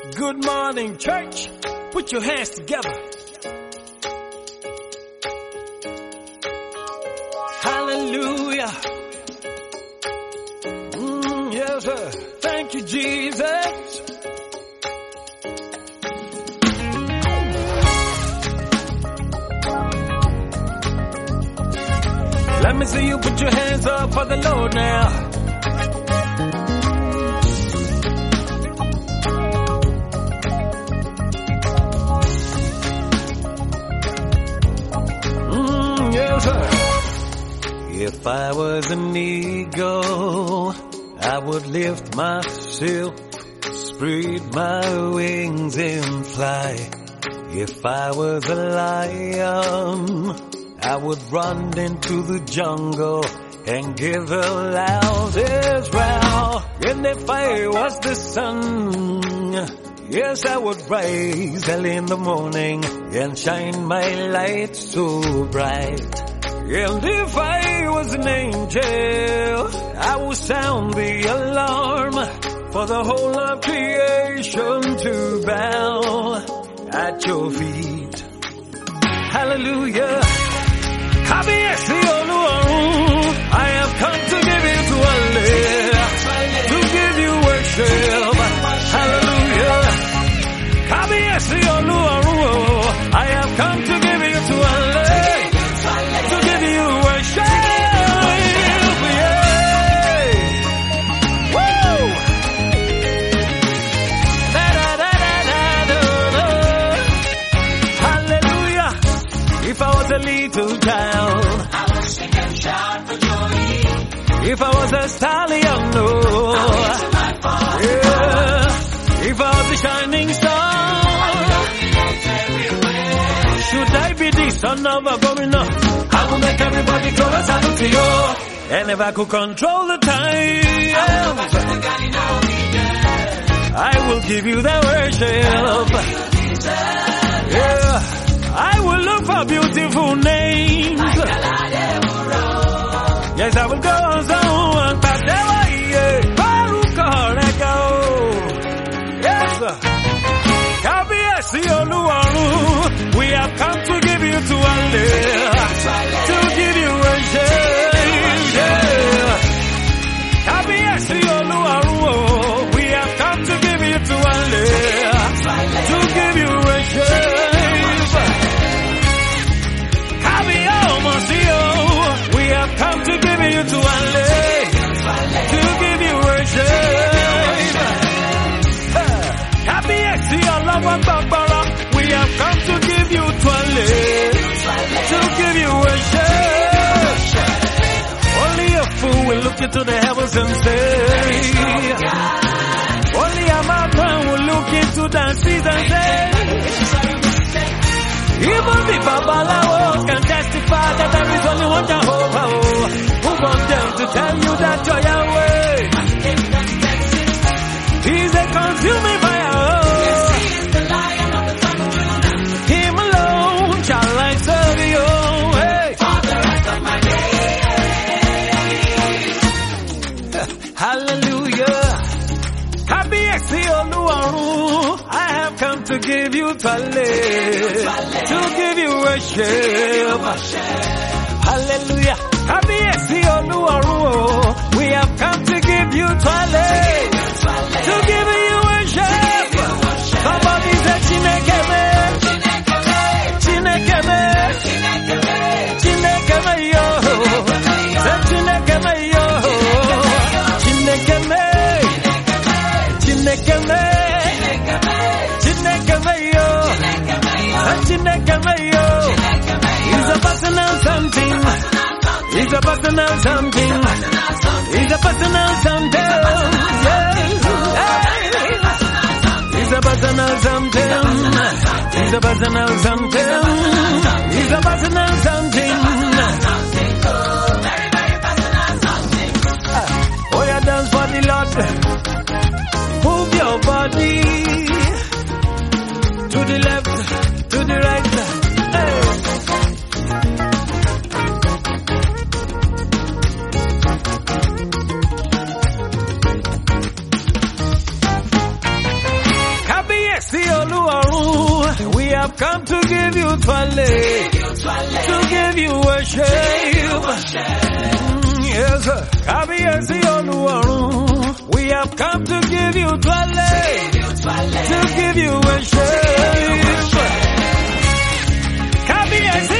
Good morning, church. Put your hands together. Hallelujah. Yes, sir. Thank you, Jesus. Let me see you put your hands up for the Lord now. Yes, sir. If I was an eagle, I would lift myself, spread my wings and fly. If I was a lion, I would run into the jungle and give a loudest growl. And if I was the sun, yes, I would rise early in the morning and shine my light so bright. And if I was an angel, I would sound the alarm for the whole of creation to bow at your feet. Hallelujah. Kábíyèsí Olúwarun, I have come to give you to Allah, to give you worship. Hallelujah. Kábíyèsí Olúwarun, I have come to give you to Allah, to give you worship. Yeah. Woo! Hallelujah. If I was a little child, I would sing and shout for joy. if I was a stallion, no. Yeah. If I was a shining star, should I be the son of a governor? I will make everybody chorus out to you. And if I could control the time, I will give you the worship. Yeah. I will look for beautiful names. Yes, I will go on someone, but yes, sir. Kábíyèsí Olúwarun, we have come to give you to Allah, to give you worship. Yeah. Kábíyèsí Olúwarun, we have come to give you to Allah, to give you worship. We have come to give you to Allah, to give you worship. Kábíyèsí Ọlọ́wọ́ gbàgbọ́rọ̀, we have come to give you to Allah, to give you worship. Only a fool will look into the heavens and say, only a madman will look into the seas and say, even the Babalawo can testify that there is only one Jehovah. Who wants them to tell you that you're Yahweh? He's a consuming fire. The Lion of the tribe of Judah. Him alone shall I serve you. Hey. For the rest of my days. Hallelujah. Kábíyèsí Olúwarun, I have come to give you to give you worship. Hallelujah. Kábíyèsí Olúwarun, we have come to give you to give you worship. Somebody say Chinekeme, Chinekeme, Chinekeme yo, say Chinekeme yo, Chinekeme, Chinekeme, Chinekeme yo, Chinekeme yo. It's a personal something. It's a personal something. It's a personal something. It's a personal something. It's a personal something. It's a personal something. Very, very personal something. Oh, yeah, dance for the Lord. Move your body to the left, to the right. Hey. have come to give you twale, to give you worship. Yes, sir. Kábíyèsí Olúwarun. We have come to give you twale, to give you worship. Kábíyèsí